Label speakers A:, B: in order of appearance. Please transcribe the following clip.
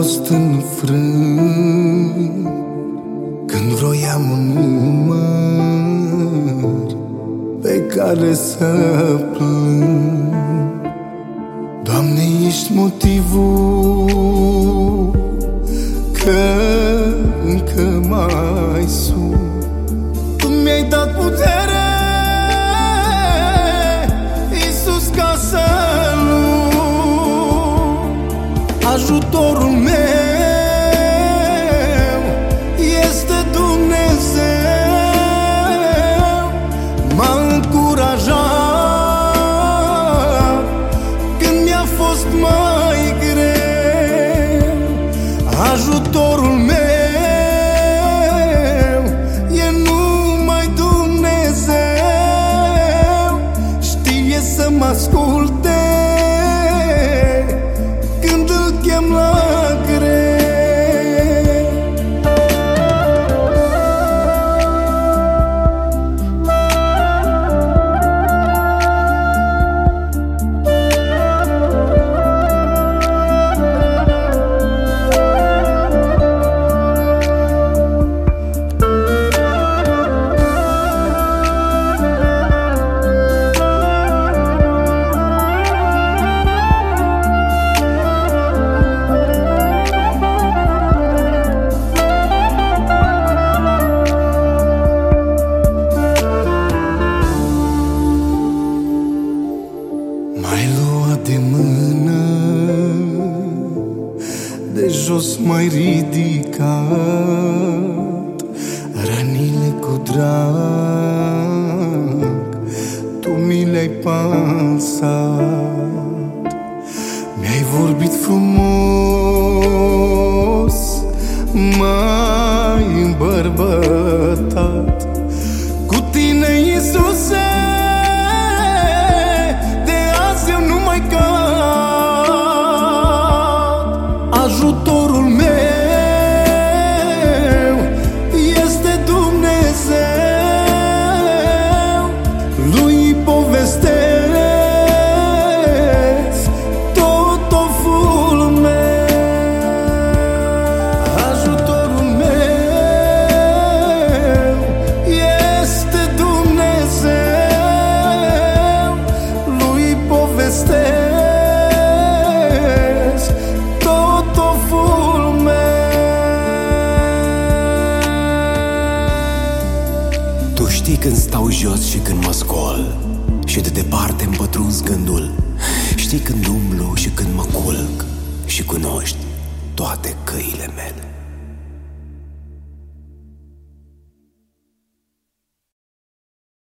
A: fost înfrânt când vroiam un număr pe care să plâng. Doamne, ești motivul că încă mai sun. Tu mi-ai dat putere, Iisus, ca să ajutorul meu este Dumnezeu. M-a încurajat când mi-a fost mai greu. Ajutorul meu e numai Dumnezeu. Știe să mă asculte când îl chem la greu. M-ai luat de mână, de jos m-ai ridicat, rănile cu drag tu mi le-ai pansat. Mi-ai vorbit frumos, m-ai îmbărbătat. Cu tine, Iisuse, ajutorul meu este Dumnezeu. Lui povestesc tot oful meu. Ajutorul meu este Dumnezeu. Lui povestesc
B: Tu știi când stau jos și când mă scol, și de departe îmi pătrunzi gândul. Știi când umblu și când mă culc, și cunoști toate căile mele.